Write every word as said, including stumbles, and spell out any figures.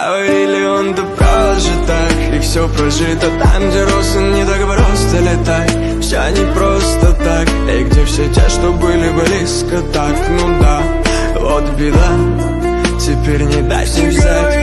Говорили, он-то прожит так, и все прожито. Там, где рос, он не так просто летай. Все не просто так, и где все те, что были близко так. Ну да, вот беда, теперь не дать не взять.